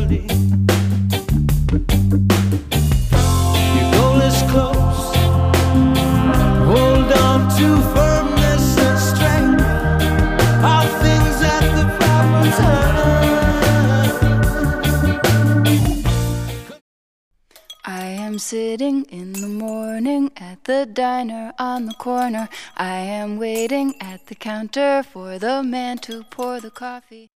early. Your goal is close. Hold on to firmness and strength. All things at the proper time. I am sitting in the morning at the diner on the corner. I am waiting at the counter for the man to pour the coffee.